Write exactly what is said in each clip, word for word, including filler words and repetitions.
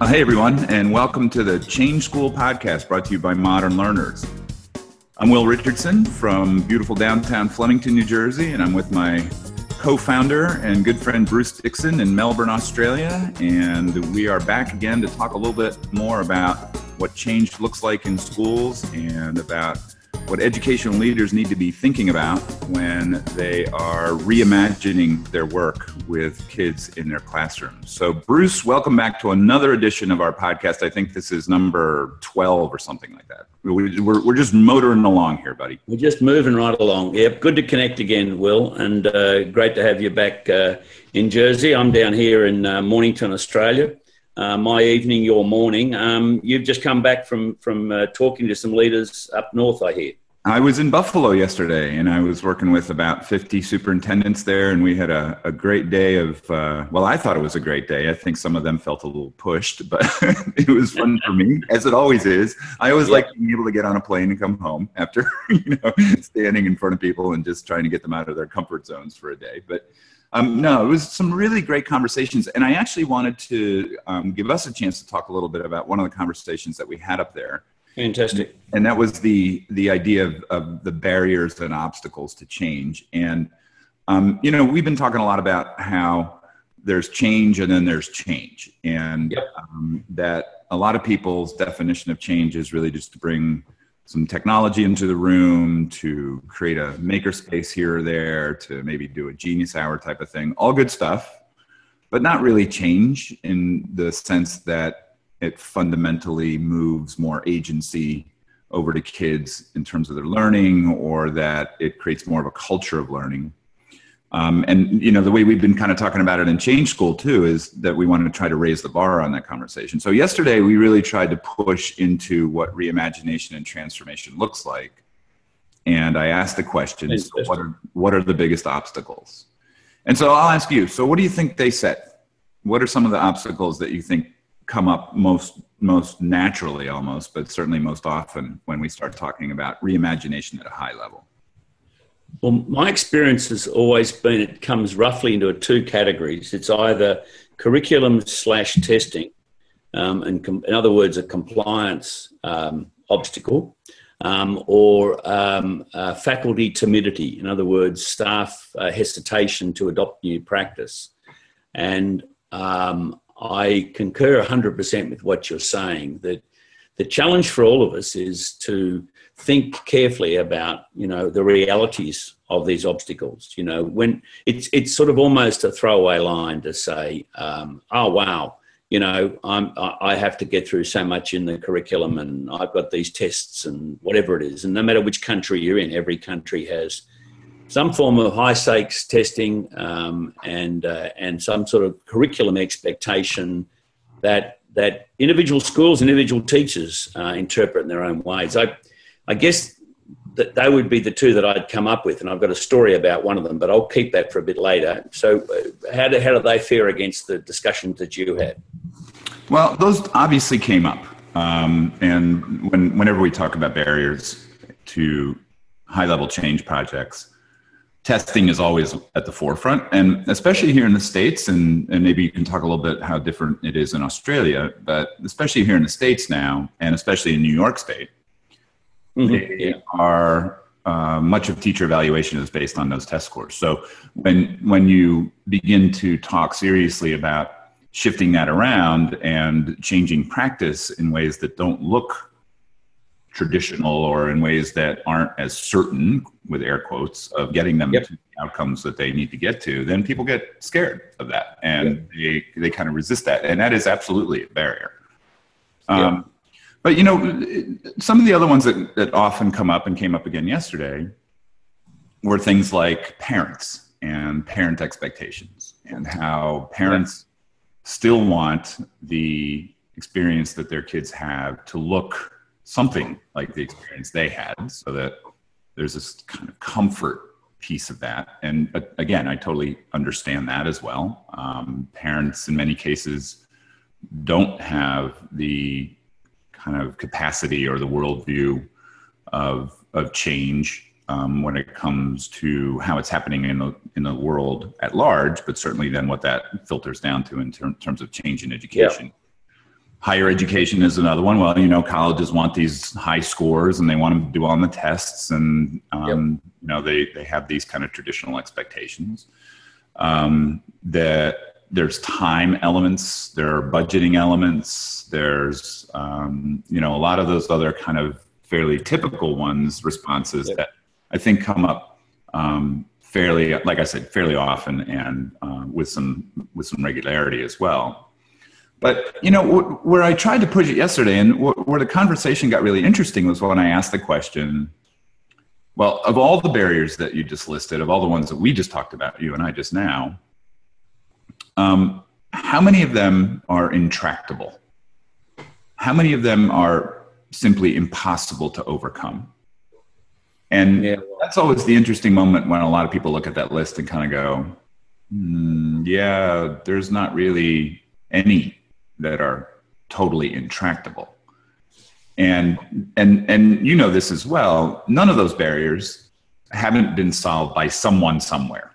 hey everyone, and welcome to the Change School podcast brought to you by Modern Learners. I'm Will Richardson from beautiful downtown Flemington, New Jersey, and I'm with my co-founder and good friend Bruce Dixon in Melbourne, Australia, and we are back again to talk a little bit more about what change looks like in schools and about what educational leaders need to be thinking about when they are reimagining their work with kids in their classrooms. So Bruce, welcome back to another edition of our podcast. I think this is number twelve or something like that. We're, we're just motoring along here, buddy. We're just moving right along. Yep, good to connect again, Will, and uh, great to have you back uh, in Jersey. I'm down here in uh, Mornington, Australia. Uh, my evening, your morning. Um, you've just come back from from uh, talking to some leaders up north, I hear. I was in Buffalo yesterday, and I was working with about fifty superintendents there, and we had a, a great day of, uh, well, I thought it was a great day. I think some of them felt a little pushed, but it was fun for me, as it always is. I always yeah. like being able to get on a plane and come home after, you know, standing in front of people and just trying to get them out of their comfort zones for a day. But Um, no, it was some really great conversations. And I actually wanted to um, give us a chance to talk a little bit about one of the conversations that we had up there. Fantastic. And that was the the idea of, of the barriers and obstacles to change. And, um, you know, we've been talking a lot about how there's change and then there's change. And yep. um, that a lot of people's definition of change is really just to bring some technology into the room, to create a makerspace here or there, to maybe do a genius hour type of thing. All good stuff, but not really change in the sense that it fundamentally moves more agency over to kids in terms of their learning, or that it creates more of a culture of learning. Um, and, you know, the way we've been kind of talking about it in Change School too, is that we want to try to raise the bar on that conversation. So yesterday we really tried to push into what reimagination and transformation looks like. And I asked the question, so what are, what are the biggest obstacles? And so I'll ask you, so what do you think they set? What are some of the obstacles that you think come up most, most naturally almost, but certainly most often when we start talking about reimagination at a high level? Well, my experience has always been it comes roughly into two categories. It's either curriculum slash testing, um, and com- in other words, a compliance um, obstacle, um, or um, uh, faculty timidity. In other words, staff uh, hesitation to adopt new practice. And um, I concur one hundred percent with what you're saying, that the challenge for all of us is to think carefully about, you know, the realities of these obstacles. You know, when it's it's sort of almost a throwaway line to say, um, oh, wow, you know, I'm, I have to get through so much in the curriculum and I've got these tests and whatever it is. And no matter which country you're in, every country has some form of high stakes testing um, and uh, and some sort of curriculum expectation that that individual schools, individual teachers uh, interpret in their own ways. I I guess that they would be the two that I'd come up with, and I've got a story about one of them, but I'll keep that for a bit later. So uh, how do, how do they fare against the discussions that you had? Well, those obviously came up. Um, and when, whenever we talk about barriers to high-level change projects, testing is always at the forefront, and especially here in the States, and, and maybe you can talk a little bit how different it is in Australia, but especially here in the States now, and especially in New York State, mm-hmm. they yeah. are, uh, much of teacher evaluation is based on those test scores. So when, when you begin to talk seriously about shifting that around and changing practice in ways that don't look traditional or in ways that aren't as certain, with air quotes, of getting them yep. to the outcomes that they need to get to, then people get scared of that and yep. they, they kind of resist that. And that is absolutely a barrier. Um, yep. But, you know, some of the other ones that, that often come up and came up again yesterday were things like parents and parent expectations, and how parents yep. still want the experience that their kids have to look something like the experience they had, so that there's this kind of comfort piece of that. And uh, again, I totally understand that as well. Um, parents in many cases don't have the kind of capacity or the worldview of of change um, when it comes to how it's happening in the in the world at large, but certainly then what that filters down to in ter- terms of change in education. Higher education is another one. Well, you know, colleges want these high scores and they want to do well on the tests, and um, yep. you know, they they have these kind of traditional expectations. Um, that there's time elements, there are budgeting elements, there's um, you know, a lot of those other kind of fairly typical ones, responses yep. that I think come up um, fairly, like I said, fairly often, and uh, with some with some regularity as well. But, you know, wh- where I tried to push it yesterday, and wh- where the conversation got really interesting, was when I asked the question, well, of all the barriers that you just listed, of all the ones that we just talked about, you and I just now, um, how many of them are intractable? How many of them are simply impossible to overcome? And yeah. that's always the interesting moment when a lot of people look at that list and kind of go, hmm, yeah, there's not really any that are totally intractable. And, and, and you know this as well, none of those barriers haven't been solved by someone somewhere.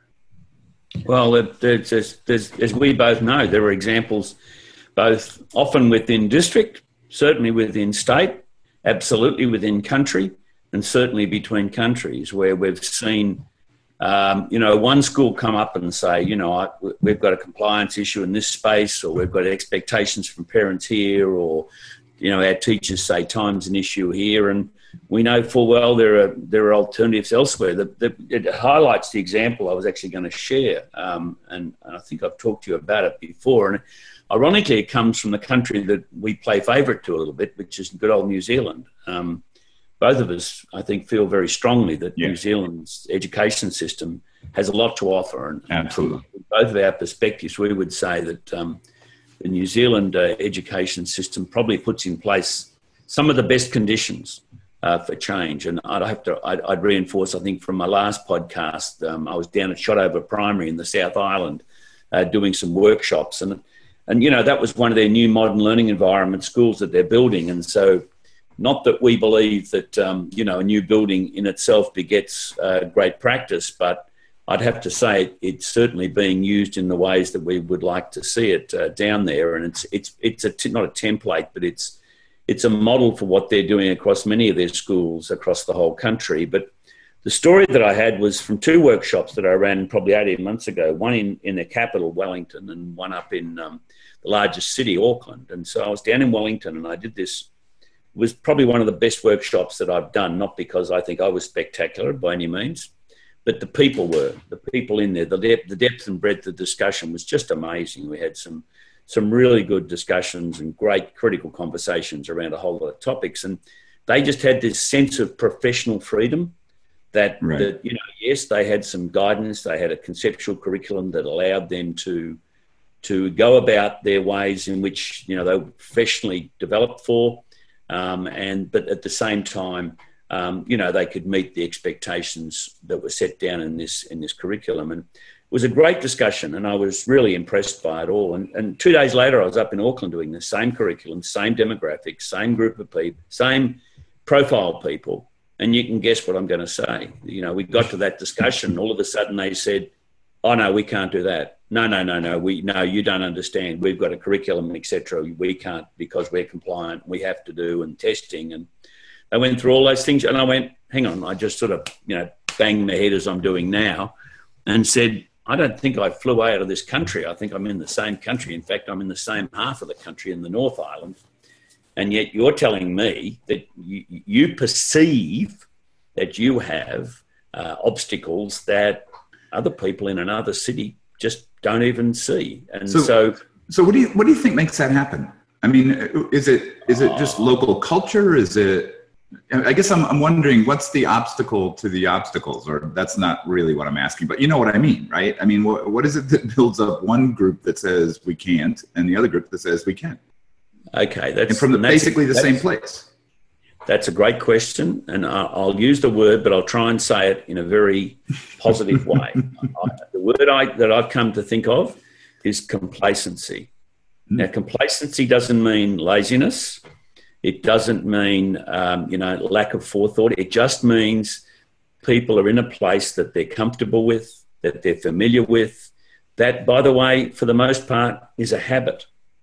Well, it, it's, it's, it's, as we both know, there are examples both often within district, certainly within state, absolutely within country, and certainly between countries, where we've seen Um, you know, one school come up and say, you know, I, we've got a compliance issue in this space, or we've got expectations from parents here, or, you know, our teachers say time's an issue here, and we know full well there are there are alternatives elsewhere. The, the, it highlights the example I was actually going to share, um, and, and I think I've talked to you about it before. And ironically, it comes from the country that we play favourite to a little bit, which is good old New Zealand. Um, Both of us, I think, feel very strongly that yeah. New Zealand's education system has a lot to offer. And absolutely, from both of our perspectives, we would say that um, the New Zealand uh, education system probably puts in place some of the best conditions uh, for change. And I'd have to, I'd, I'd reinforce, I think, from my last podcast, um, I was down at Shotover Primary in the South Island uh, doing some workshops, and and you know that was one of their new modern learning environment schools that they're building, and so. Not that we believe that, um, you know, a new building in itself begets uh, great practice, but I'd have to say it's certainly being used in the ways that we would like to see it uh, down there. And it's it's it's a t- not a template, but it's it's a model for what they're doing across many of their schools across the whole country. But the story that I had was from two workshops that I ran probably eighteen months ago, one in, in the capital, Wellington, and one up in um, the largest city, Auckland. And so I was down in Wellington and I did this. Was probably one of the best workshops that I've done, not because I think I was spectacular by any means, but the people were, the people in there, the depth, the depth and breadth of discussion was just amazing. We had some some really good discussions and great critical conversations around a whole lot of topics. And they just had this sense of professional freedom that, right. that you know, yes, they had some guidance. They had a conceptual curriculum that allowed them to, to go about their ways in which, you know, they were professionally developed for. Um, and but at the same time, um, you know, they could meet the expectations that were set down in this in this curriculum. And it was a great discussion, and I was really impressed by it all. And, and two days later, I was up in Auckland doing the same curriculum, same demographics, same group of people, same profile people. And you can guess what I'm going to say. You know, we got to that discussion. All of a sudden, they said, "Oh no, we can't do that. No, no, no, no. We no, you don't understand. We've got a curriculum, et cetera. We can't because we're compliant. We have to do and testing." And they went through all those things, and I went, "Hang on." I just sort of, you know, banged my head as I'm doing now, and said, "I don't think I flew out of this country. I think I'm in the same country. In fact, I'm in the same half of the country in the North Island, and yet you're telling me that you, you perceive that you have uh, obstacles that other people in another city just don't even see." And so, so, so what do you what do you think makes that happen? I mean, is it is it just local culture? Is it? I guess I'm I'm wondering what's the obstacle to the obstacles, or that's not really what I'm asking, but you know what I mean, right? I mean, what what is it that builds up one group that says we can't and the other group that says we can? Okay, that's and from the, and that's, basically the same place. That's a great question, and I'll use the word, but I'll try and say it in a very positive way. The word I, that I've come to think of is complacency. Mm. Now, complacency doesn't mean laziness. It doesn't mean, um, you know, lack of forethought. It just means people are in a place that they're comfortable with, that they're familiar with. That, by the way, for the most part, is a habit.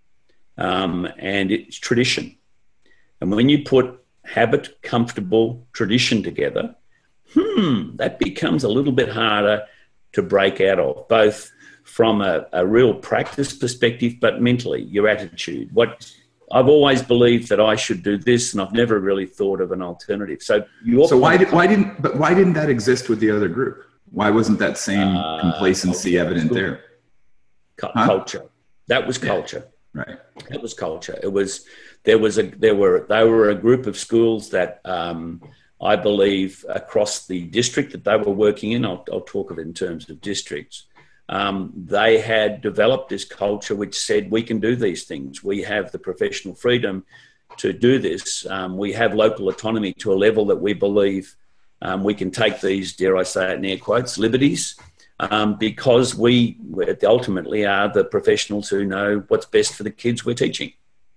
um, and it's tradition. And when you put habit, comfortable, tradition together, hmm, that becomes a little bit harder to break out of, both from a, a real practice perspective, but mentally, your attitude. What I've always believed that I should do this, and I've never really thought of an alternative. So, so why did why didn't but why didn't that exist with the other group? Why wasn't that same uh, complacency culture, evident there? Huh? Culture. That was culture. Yeah, right. That was culture. It was there was a there were they were a group of schools that um, I believe across the district that they were working in. I'll, I'll talk of it in terms of districts. Um, they had developed this culture which said we can do these things. We have the professional freedom to do this. Um, we have local autonomy to a level that we believe um, we can take these, dare I say it in air quotes, liberties, um, because we ultimately are the professionals who know what's best for the kids we're teaching.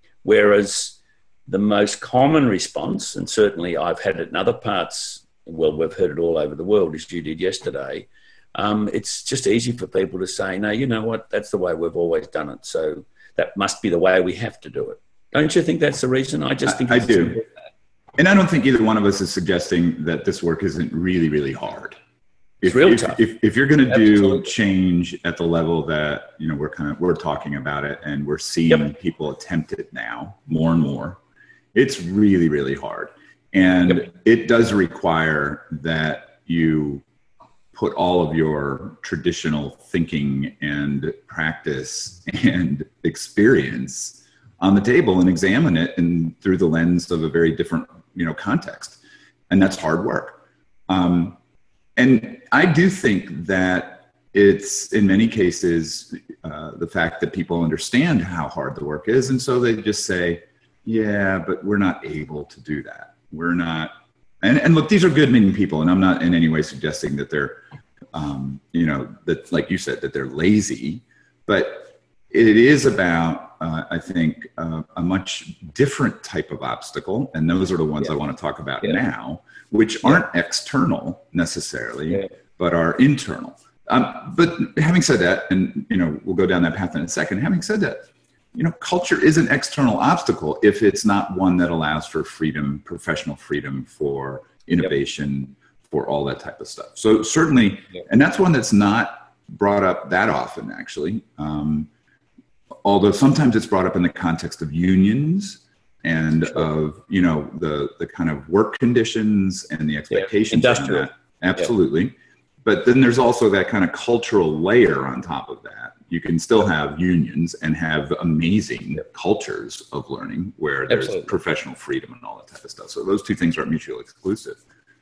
Whereas the most common response, and certainly I've had it in other parts, well, we've heard it all over the world, as you did yesterday, Um, it's just easy for people to say, no, you know what, that's the way we've always done it. So that must be the way we have to do it. Don't you think that's the reason? I just think I, it's I do. And I don't think either one of us is suggesting that this work isn't really, really hard. If, it's real if, tough. If, if you're going to do change at the level that, you know, we're kind of, we're talking about it and we're seeing yep. people attempt it now more and more, it's really, really hard. And yep. it does require that you put all of your traditional thinking and practice and experience on the table and examine it and through the lens of a very different, you know, context. And that's hard work. Um, and I do think that it's in many cases uh, the fact that people understand how hard the work is. And so they just say, yeah, but we're not able to do that. We're not. And, and look, these are good meaning people, and I'm not in any way suggesting that they're, um, you know, that, like you said, that they're lazy, but it is about, uh, I think, uh, a much different type of obstacle. And those are the ones yeah. I want to talk about yeah. now, which yeah. aren't external necessarily, yeah. but are internal. Um, but having said that, and, you know, we'll go down that path in a second, having said that, you know, culture is an external obstacle if it's not one that allows for freedom, professional freedom, for innovation, yep. for all that type of stuff. So certainly, yep. and that's one that's not brought up that often, actually. Um, although sometimes it's brought up in the context of unions and sure. of, you know, the, the kind of work conditions and the expectations. Yep. Industrial. Absolutely. Yep. But then there's also that kind of cultural layer on top of that. You can still have unions and have amazing yep. cultures of learning where there's Absolutely. Professional freedom and all that type of stuff. So those two things aren't mutually exclusive.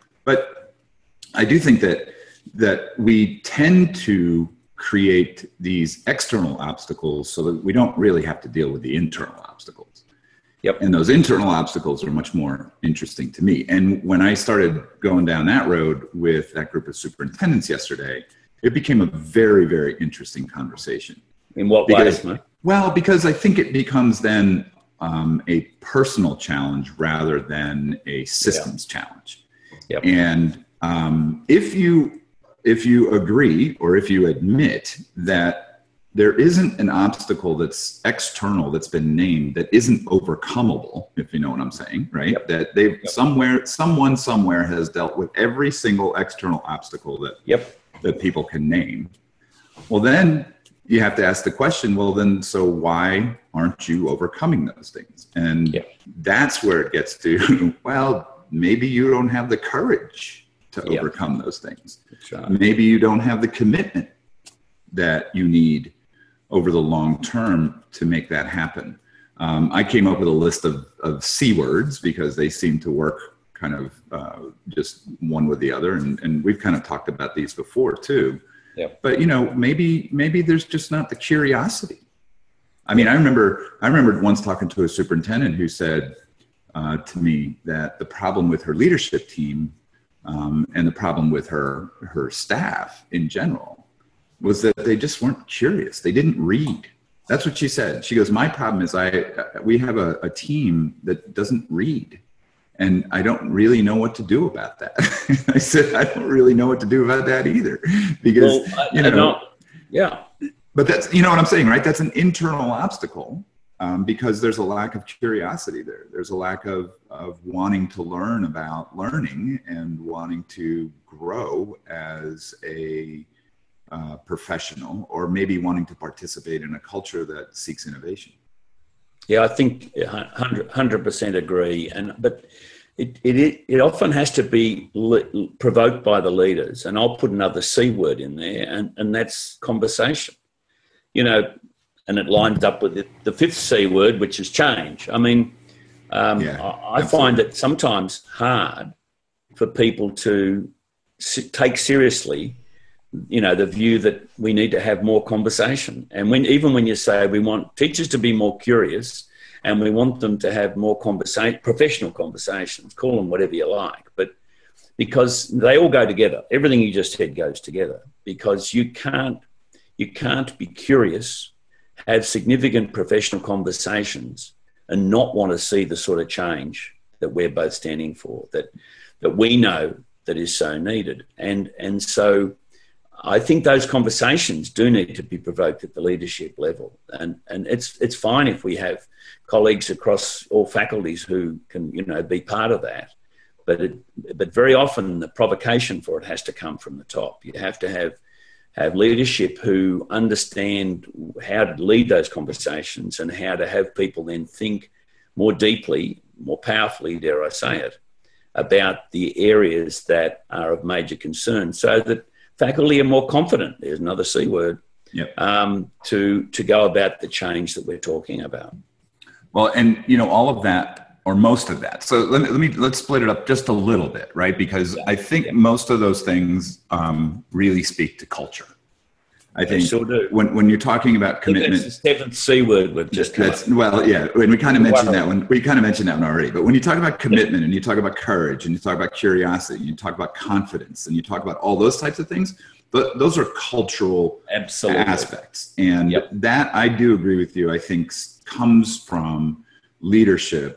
But I do think that that we tend to create these external obstacles so that we don't really have to deal with the internal obstacles. Yep. And those internal obstacles are much more interesting to me. And when I started going down that road with that group of superintendents yesterday, it became a very, very interesting conversation. In what because, ways, man? Well, because I think it becomes then um, a personal challenge rather than a systems yeah. challenge. Yep. And um, if you if you agree or if you admit that there isn't an obstacle that's external that's been named that isn't overcomable, if you know what I'm saying, right? Yep. That they've yep. somewhere, someone somewhere has dealt with every single external obstacle that yep. that people can name. Well, then you have to ask the question, well, then, so why aren't you overcoming those things? And yeah. that's where it gets to, well, maybe you don't have the courage to yeah. overcome those things. Right. Maybe you don't have the commitment that you need over the long term to make that happen. Um, I came up with a list of, of C words because they seem to work kind of uh, just one with the other. And, and we've kind of talked about these before too. Yep. But, you know, maybe maybe there's just not the curiosity. I mean, I remember I remember once talking to a superintendent who said uh, to me that the problem with her leadership team um, and the problem with her her staff in general was that they just weren't curious. They didn't read. That's what she said. She goes, my problem is I we have a, a team that doesn't read. And I don't really know what to do about that. I said, I don't really know what to do about that either. Because, well, I, you know, I don't, yeah. But that's, you know what I'm saying, right? That's an internal obstacle. um, because there's a lack of curiosity there. There's a lack of, of wanting to learn about learning and wanting to grow as a uh, professional, or maybe wanting to participate in a culture that seeks innovation. Yeah, I think one hundred percent agree. And but it, it, it often has to be le- provoked by the leaders. And I'll put another C word in there, and, and that's conversation. You know, and it lines up with the, the fifth C word, which is change. I mean, um, yeah, I, I find it sometimes hard for people to s- take seriously, you know, the view that we need to have more conversation. And when even when you say we want teachers to be more curious and we want them to have more conversation, professional conversations, call them whatever you like, but because they all go together. Everything you just said goes together, because you can't you can't be curious, have significant professional conversations, and not want to see the sort of change that we're both standing for, that that we know that is so needed. And and so I think those conversations do need to be provoked at the leadership level. And and it's it's fine if we have colleagues across all faculties who can, you know, be part of that. But it, but very often the provocation for it has to come from the top. You have to have have leadership who understand how to lead those conversations and how to have people then think more deeply, more powerfully, dare I say it, about the areas that are of major concern, so that faculty are more confident, there's another C word, yep. um, to, to go about the change that we're talking about. Well, and, you know, all of that, or most of that. So let me, let me let's split it up just a little bit, right? Because I think yeah. most of those things um, really speak to culture. I think sure do. when when you're talking about commitment, that's the seventh C word we've just come that's, well, yeah, when we kind of mentioned that one, we kind of mentioned that one already. But when you talk about commitment and you talk about courage and you talk about curiosity, and you talk about confidence and you talk about all those types of things, but those are cultural Absolutely. aspects. And yep. that, I do agree with you, I think comes from leadership.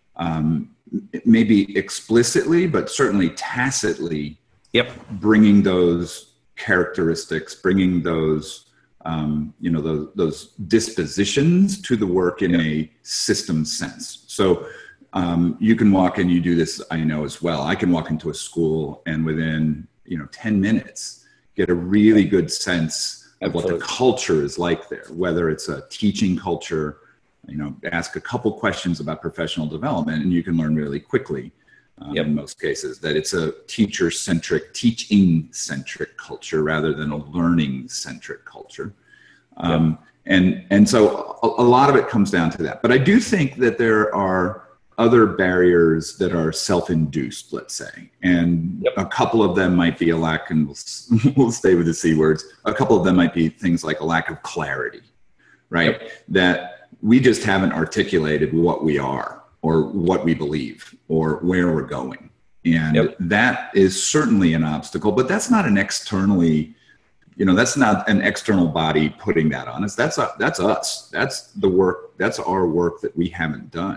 Um, maybe explicitly, but certainly tacitly, yep. bringing those characteristics, bringing those, um, you know, those, those dispositions to the work in yep. a system sense. So um, you can walk in, you do this, I know as well. I can walk into a school and within, you know, ten minutes, get a really good sense of Absolutely. What the culture is like there, whether it's a teaching culture. You know, ask a couple questions about professional development and you can learn really quickly um, yep. in most cases that it's a teacher-centric, teaching-centric culture rather than a learning-centric culture. Um, yep. and, and so a, a lot of it comes down to that. But I do think that there are other barriers that are self-induced, let's say. And yep. a couple of them might be a lack, and we'll, we'll stay with the C words, a couple of them might be things like a lack of clarity, right? Yep. That we just haven't articulated what we are or what we believe or where we're going. And yep. that is certainly an obstacle, but that's not an externally, you know, that's not an external body putting that on us. That's, a, that's us. That's the work. That's our work that we haven't done.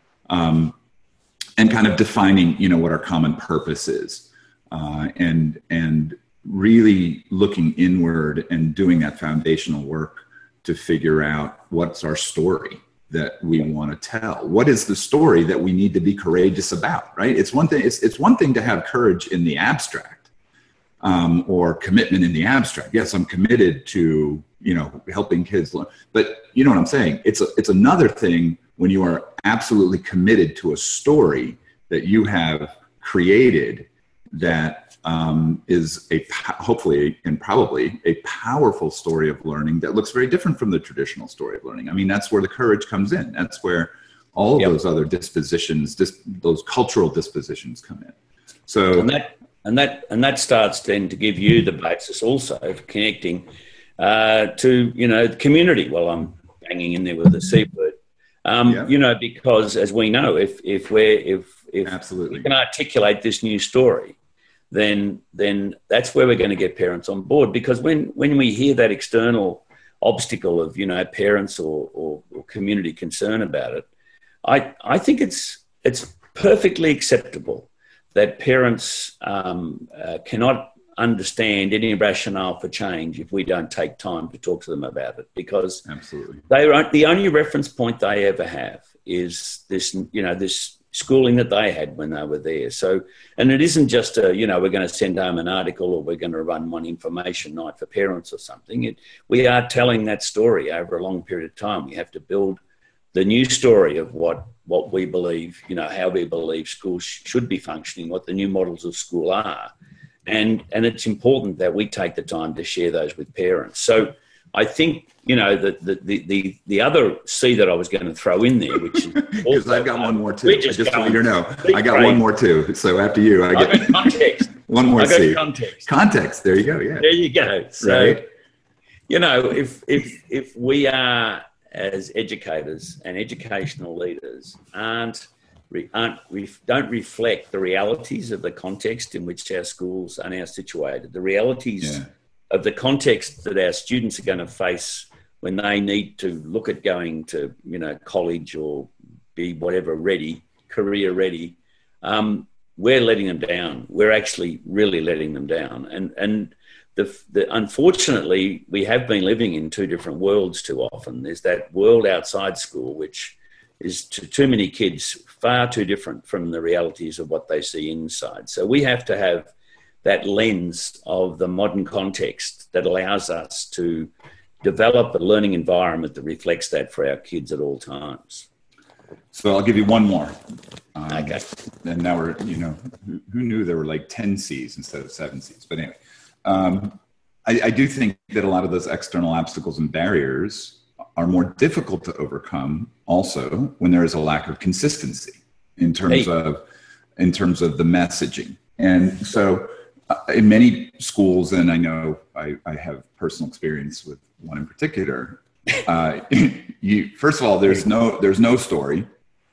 Um, and kind of defining, you know, what our common purpose is uh, and, and really looking inward and doing that foundational work to figure out what's our story that we want to tell. What is the story that we need to be courageous about, right? It's one thing, it's, it's one thing to have courage in the abstract um, or commitment in the abstract. Yes, I'm committed to, you know, helping kids learn, but you know what I'm saying? It's a, it's another thing when you are absolutely committed to a story that you have created that um, is a hopefully and probably a powerful story of learning that looks very different from the traditional story of learning. I mean, that's where the courage comes in. That's where all of yep. those other dispositions, dis, those cultural dispositions come in. So and that and that and that starts then to give you the basis also for connecting uh, to you know the community. Well, I'm banging in there with the C word. Um, yep. You know, because as we know, if if we're if if Absolutely. we can articulate this new story, then then that's where we're going to get parents on board. Because when, when we hear that external obstacle of, you know, parents or, or, or community concern about it, I, I think it's it's perfectly acceptable that parents um, uh, cannot understand any rationale for change if we don't take time to talk to them about it, because absolutely they are the only reference point they ever have is this, you know, this schooling that they had when they were there. So, and it isn't just a, you know, we're going to send home an article or we're going to run one information night for parents or something. It, we are telling that story over a long period of time. We have to build the new story of what, what we believe, you know, how we believe schools sh- should be functioning, what the new models of school are. And, and it's important that we take the time to share those with parents. So I think, you know, the, the, the, the, the other C that I was going to throw in there, which is... Because I've got one more too. Just, just want you to know. I got great. one more too. So after you, I get... I got context. One more I got C. context. Context. There you go, yeah. There you go. So, right. you know, if, if, if we are, as educators and educational leaders, aren't... aren't we don't reflect the realities of the context in which our schools are now situated, the realities yeah. of the context that our students are going to face when they need to look at going to, you know, college or be whatever ready, career ready. Um, we're letting them down. We're actually really letting them down. And and the, the unfortunately, we have been living in two different worlds too often. There's that world outside school, which is to too many kids far too different from the realities of what they see inside. So we have to have that lens of the modern context that allows us to develop a learning environment that reflects that for our kids at all times. So I'll give you one more. Um, okay. And now we're, you know, who, who knew there were like ten C's instead of seven C's? But anyway, um, I, I do think that a lot of those external obstacles and barriers are more difficult to overcome also when there is a lack of consistency in terms hey. of in terms of the messaging. And so uh, in many schools, and I know I, I have personal experience with one in particular, uh, you first of all, there's no there's no story.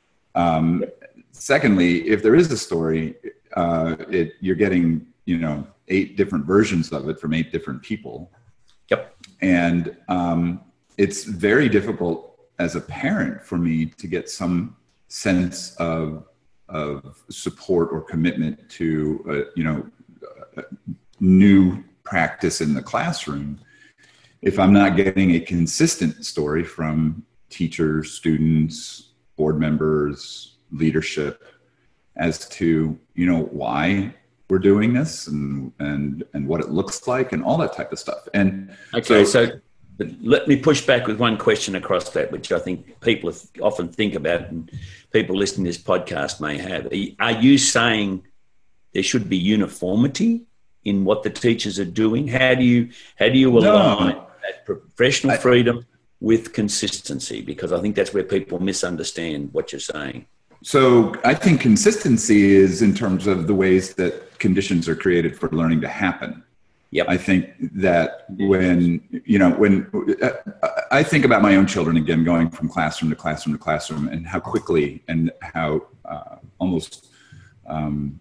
Um, secondly, if there is a story, uh, it you're getting, you know, eight different versions of it from eight different people. Yep. And um, it's very difficult as a parent for me to get some sense of of support or commitment to uh, you know uh, new practice in the classroom if I'm not getting a consistent story from teachers, students, board members, leadership as to, you know, why we're doing this and and and what it looks like and all that type of stuff. And okay, so, so but let me push back with one question across that, which I think people often think about and people listening to this podcast may have. Are you saying there should be uniformity in what the teachers are doing? How do you how do you align no, that professional I, freedom with consistency? Because I think that's where people misunderstand what you're saying. So I think consistency is in terms of the ways that conditions are created for learning to happen. Yep. I think that when, you know, when uh, I think about my own children, again, going from classroom to classroom to classroom and how quickly and how uh, almost um,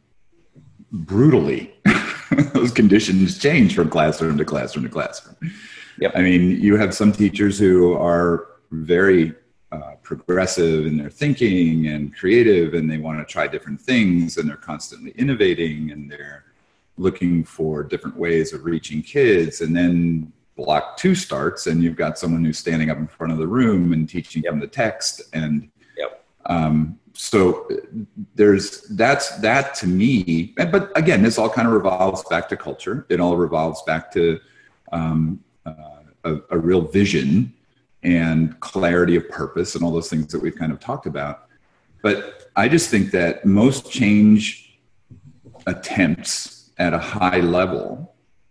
brutally those conditions change from classroom to classroom to classroom. Yep. I mean, you have some teachers who are very uh, progressive in their thinking and creative, and they want to try different things, and they're constantly innovating, and they're looking for different ways of reaching kids. And then block two starts and you've got someone who's standing up in front of the room and teaching yep. them the text. And yep. um, so there's, that's, that to me, but again, this all kind of revolves back to culture. It all revolves back to um, uh, a, a real vision and clarity of purpose and all those things that we've kind of talked about. But I just think that most change attempts at a high level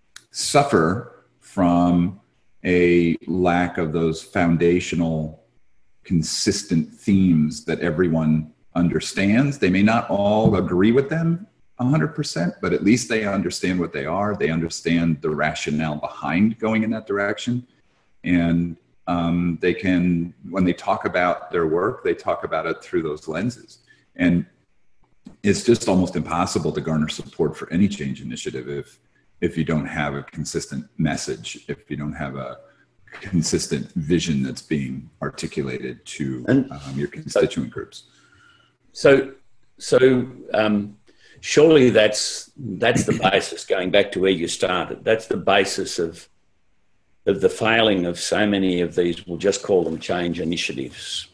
suffer from a lack of those foundational consistent themes that everyone understands. They may not all agree with them one hundred percent, but at least they understand what they are. They understand the rationale behind going in that direction. And um, they can, when they talk about their work, they talk about it through those lenses. And it's just almost impossible to garner support for any change initiative if if you don't have a consistent message, if you don't have a consistent vision that's being articulated to um, your constituent groups. So, so um, surely that's that's the basis. Going back to where you started, that's the basis of of the failing of so many of these. We'll just call them change initiatives,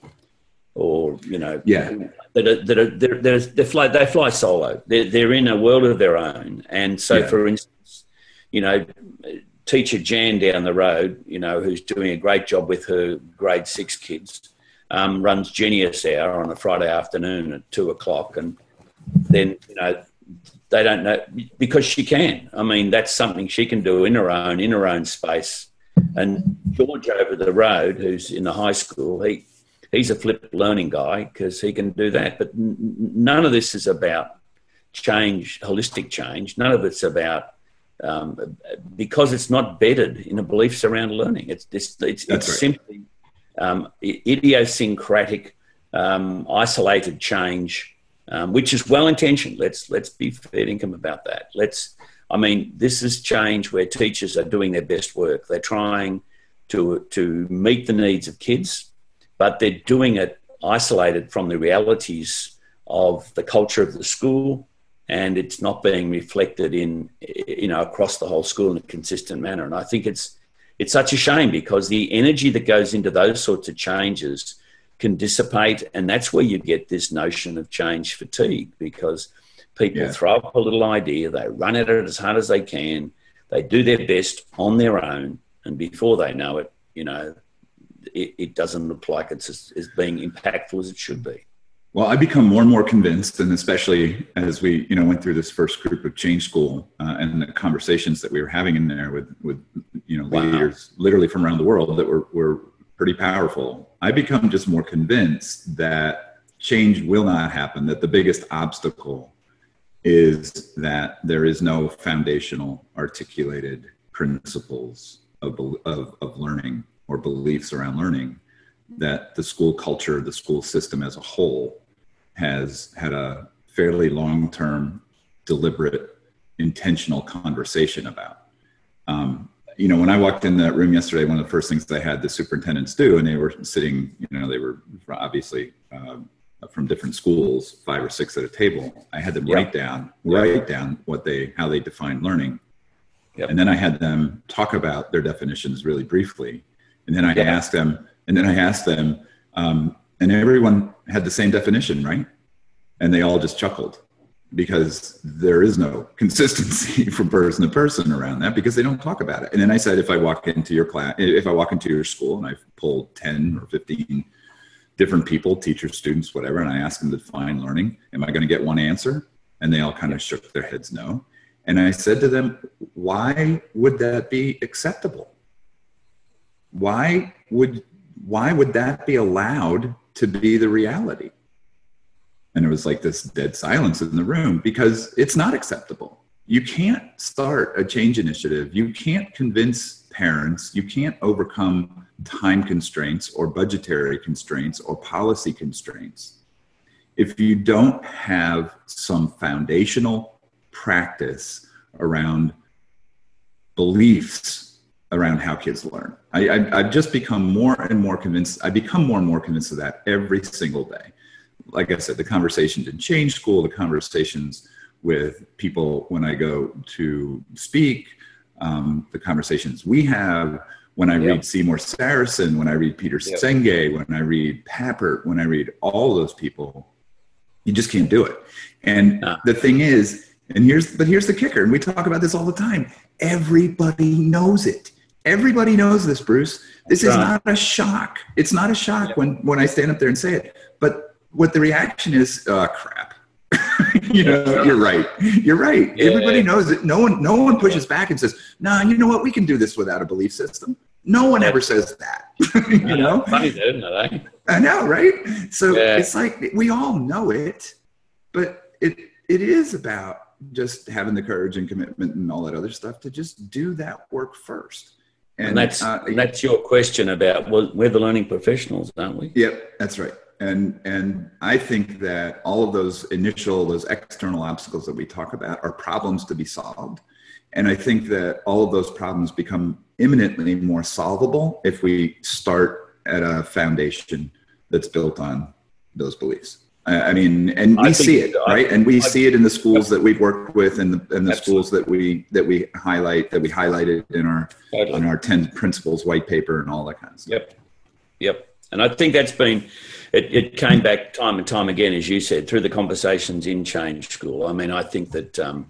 or you know, yeah, that are, that are they're, they're, they fly they fly solo. They're they're in a world of their own, and so yeah. for instance, you know, teacher Jan down the road, you know, who's doing a great job with her grade six kids, um, runs Genius Hour on a Friday afternoon at two o'clock, and then, you know, they don't know because she can. I mean, that's something she can do in her own, in her own space. And George over the road, who's in the high school, he he's a flipped learning guy because he can do that. But n- none of this is about change, holistic change. None of it's about, um, because it's not bedded in the beliefs around learning. It's it's it's, it's right. simply um, idiosyncratic, um, isolated change. Um, which is well-intentioned. Let's let's be fair income about that. Let's, I mean, this is change where teachers are doing their best work. They're trying to to meet the needs of kids, but they're doing it isolated from the realities of the culture of the school, and it's not being reflected in, you know, across the whole school in a consistent manner. And I think it's it's such a shame because the energy that goes into those sorts of changes can dissipate, and that's where you get this notion of change fatigue, because people yeah. throw up a little idea, they run at it as hard as they can, they do their best on their own, and before they know it, you know, it, it doesn't look like it's as, as being impactful as it should be. Well, I become more and more convinced, and especially as we, you know, went through this first group of Change School uh, and the conversations that we were having in there with, with you know, wow. leaders literally from around the world that were, were pretty powerful. I become just more convinced that change will not happen, that the biggest obstacle is that there is no foundational articulated principles of, of, of learning or beliefs around learning, that the school culture, the school system as a whole has had a fairly long-term, deliberate, intentional conversation about. Um, You know, when I walked in that room yesterday, one of the first things I had the superintendents do, and they were sitting, you know, they were obviously um, from different schools, five or six at a table. I had them yep. write down, write yep. down what they, how they define learning. Yep. And then I had them talk about their definitions really briefly. And then I yep. asked them, and then I asked them, um, and everyone had the same definition, right? And they all just chuckled, because there is no consistency from person to person around that, because they don't talk about it. And then I said, if I walk into your class, if I walk into your school and I've pulled ten or fifteen different people, teachers, students, whatever, and I ask them to define learning, am I going to get one answer? And they all kind of shook their heads no. And I said to them, why would that be acceptable? Why would, why would that be allowed to be the reality? And it was like this dead silence in the room, because it's not acceptable. You can't start a change initiative. You can't convince parents. You can't overcome time constraints or budgetary constraints or policy constraints if you don't have some foundational practice around beliefs around how kids learn. I, I, I've just become more and more convinced. I become more and more convinced of that every single day. Like I said, the conversations in Change School, the conversations with people when I go to speak, um, the conversations we have when I yep. read Seymour Saracen, when I read Peter yep. Senge, when I read Papert, when I read all those people, you just can't do it. And uh. the thing is, and here's, but here's the kicker, and we talk about this all the time, everybody knows it. Everybody knows this, Bruce. This is not a shock. It's not a shock yep. when, when I stand up there and say it. But what the reaction is, oh, crap. you know, you're right. You're right. Yeah, Everybody yeah. knows it. No one, no one pushes back and says, no, nah, you know what? We can do this without a belief system. No one ever says that. you know? Funny, isn't it? I know, right? So yeah. it's like, we all know it, but it it is about just having the courage and commitment and all that other stuff to just do that work first. And, and that's uh, that's your question about, well, we're the learning professionals, aren't we? Yep, that's right. And and I think that all of those initial, those external obstacles that we talk about are problems to be solved. And I think that all of those problems become imminently more solvable if we start at a foundation that's built on those beliefs. I mean, and we see it, right? And we see it in the schools that we've worked with, and the, and the schools that we that we highlight that we highlighted in our Totally. in our ten principles white paper and all that kind of stuff. Yep, yep. And I think that's been it. It came back time and time again, as you said, through the conversations in Change School. I mean, I think that um,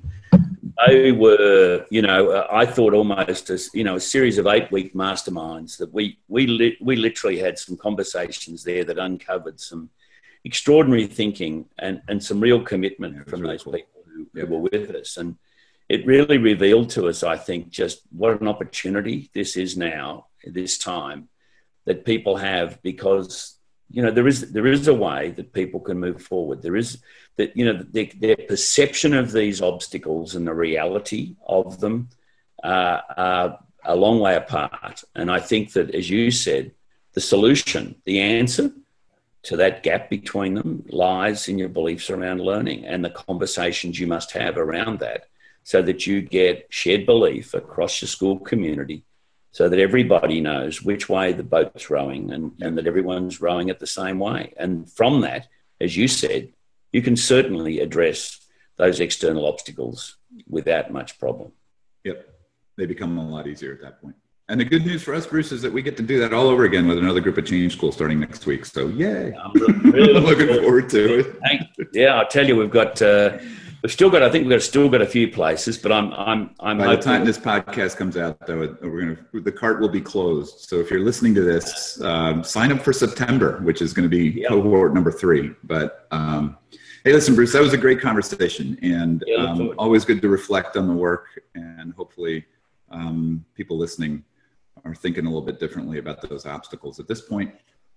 they were, you know, uh, I thought almost as you know a series of eight week masterminds that we we li- we literally had some conversations there that uncovered some extraordinary thinking and, and some real commitment yeah, from really those cool. people who, yeah. who were with us. And it really revealed to us, I think, just what an opportunity this is now, this time, that people have because, you know, there is there is a way that people can move forward. There is that, you know, their, their perception of these obstacles and the reality of them uh, are a long way apart. And I think that, as you said, the solution, the answer to that gap between them lies in your beliefs around learning and the conversations you must have around that so that you get shared belief across your school community so that everybody knows which way the boat's rowing and, and that everyone's rowing it the same way. And from that, as you said, you can certainly address those external obstacles without much problem. Yep. They become a lot easier at that point. And the good news for us, Bruce, is that we get to do that all over again with another group of Change School starting next week. So, yay. I'm really looking forward to it. Yeah, I'll tell you, we've got, uh, we've still got, I think we've got, still got a few places, but I'm, I'm, I'm By the time this podcast comes out, though, we're going to, the cart will be closed. So if you're listening to this, um, sign up for September, which is going to be yep. cohort number three. But, um, hey, listen, Bruce, that was a great conversation, and yeah, um, always good to reflect on the work, and hopefully um, people listening are thinking a little bit differently about those obstacles at this point.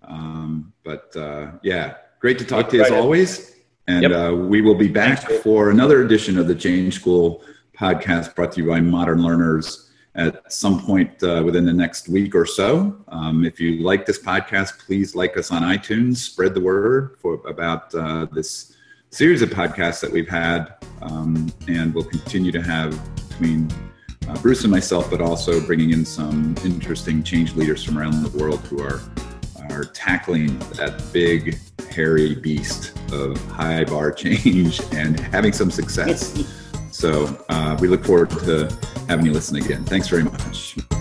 Um, but uh, yeah, great to talk to you as always. And yep. uh, we will be back for another edition of the Change School podcast brought to you by Modern Learners at some point uh, within the next week or so. Um, if you like this podcast, please like us on iTunes, spread the word for about uh, this series of podcasts that we've had, um, and we'll continue to have between Uh, Bruce and myself, but also bringing in some interesting change leaders from around the world who are are tackling that big, hairy beast of high bar change and having some success. So uh, we look forward to having you listen again. Thanks very much.